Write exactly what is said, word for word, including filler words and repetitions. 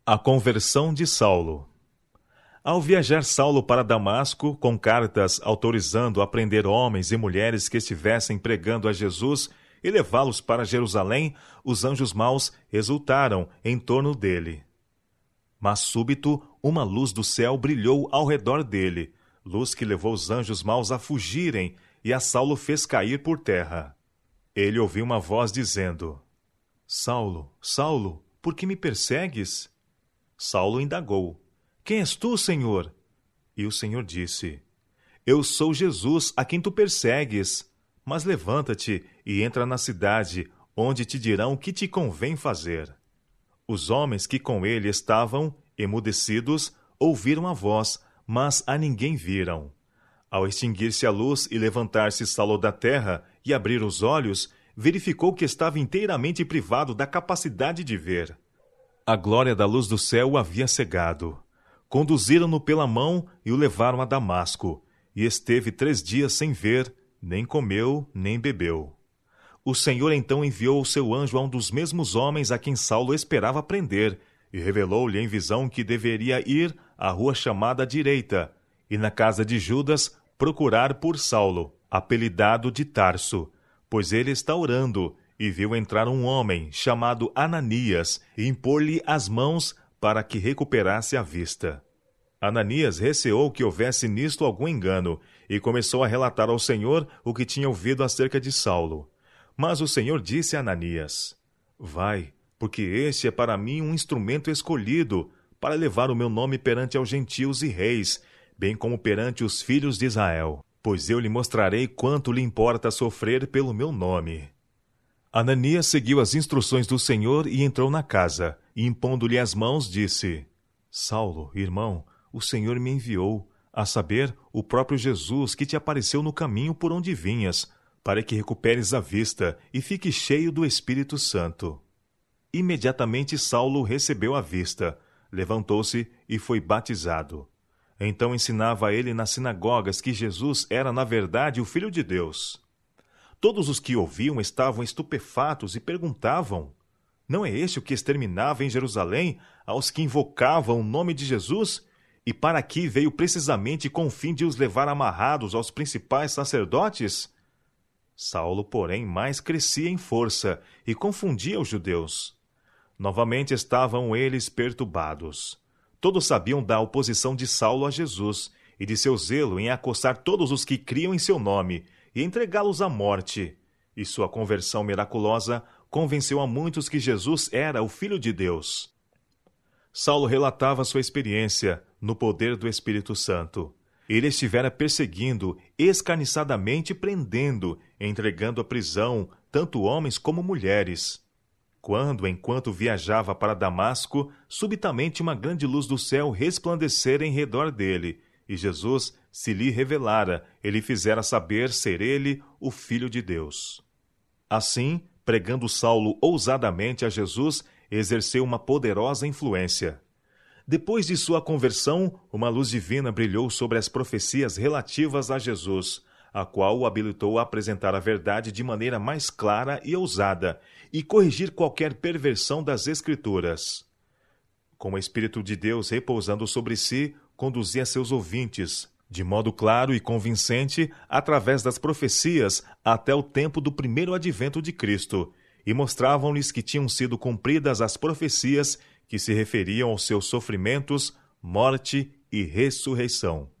A conversão de Saulo. Ao viajar Saulo para Damasco, com cartas autorizando a prender homens e mulheres que estivessem pregando a Jesus e levá-los para Jerusalém, os anjos maus exultaram em torno dele. Mas súbito, uma luz do céu brilhou ao redor dele, luz que levou os anjos maus a fugirem e a Saulo fez cair por terra. Ele ouviu uma voz dizendo: Saulo, Saulo, por que me persegues? Saulo indagou: Quem és tu, Senhor? E o Senhor disse: Eu sou Jesus, a quem tu persegues. Mas levanta-te e entra na cidade, onde te dirão o que te convém fazer. Os homens que com ele estavam, emudecidos, ouviram a voz, mas a ninguém viram. Ao extinguir-se a luz e levantar-se Saulo da terra e abrir os olhos, verificou que estava inteiramente privado da capacidade de ver. A glória da luz do céu o havia cegado. Conduziram-no pela mão e o levaram a Damasco, e esteve três dias sem ver, nem comeu, nem bebeu. O Senhor então enviou o seu anjo a um dos mesmos homens a quem Saulo esperava prender, e revelou-lhe em visão que deveria ir à rua chamada Direita, e na casa de Judas procurar por Saulo, apelidado de Tarso, pois ele está orando, e viu entrar um homem, chamado Ananias, e impor-lhe as mãos para que recuperasse a vista. Ananias receou que houvesse nisto algum engano, e começou a relatar ao Senhor o que tinha ouvido acerca de Saulo. Mas o Senhor disse a Ananias: Vai, porque este é para mim um instrumento escolhido, para levar o meu nome perante aos gentios e reis, bem como perante os filhos de Israel, pois eu lhe mostrarei quanto lhe importa sofrer pelo meu nome. Ananias seguiu as instruções do Senhor e entrou na casa, e impondo-lhe as mãos, disse: Saulo, irmão, o Senhor me enviou, a saber, o próprio Jesus que te apareceu no caminho por onde vinhas, para que recuperes a vista e fiques cheio do Espírito Santo. Imediatamente Saulo recebeu a vista, levantou-se e foi batizado. Então ensinava ele nas sinagogas que Jesus era, na verdade, o Filho de Deus. Todos os que ouviam estavam estupefatos e perguntavam: Não é este o que exterminava em Jerusalém aos que invocavam o nome de Jesus? E para aqui veio precisamente com o fim de os levar amarrados aos principais sacerdotes? Saulo, porém, mais crescia em força e confundia os judeus. Novamente estavam eles perturbados. Todos sabiam da oposição de Saulo a Jesus e de seu zelo em acossar todos os que criam em seu nome e entregá-los à morte. E sua conversão miraculosa convenceu a muitos que Jesus era o Filho de Deus. Saulo relatava sua experiência no poder do Espírito Santo. Ele estivera perseguindo, escarniçadamente prendendo, entregando à prisão tanto homens como mulheres. Quando, enquanto viajava para Damasco, subitamente uma grande luz do céu resplandecera em redor dele, e Jesus se lhe revelara, ele fizera saber ser ele o Filho de Deus. Assim, pregando Saulo ousadamente a Jesus, exerceu uma poderosa influência. Depois de sua conversão, uma luz divina brilhou sobre as profecias relativas a Jesus, a qual o habilitou a apresentar a verdade de maneira mais clara e ousada, e corrigir qualquer perversão das Escrituras. Com o Espírito de Deus repousando sobre si, conduzia seus ouvintes, de modo claro e convincente, através das profecias, até o tempo do primeiro advento de Cristo, e mostravam-lhes que tinham sido cumpridas as profecias que se referiam aos seus sofrimentos, morte e ressurreição.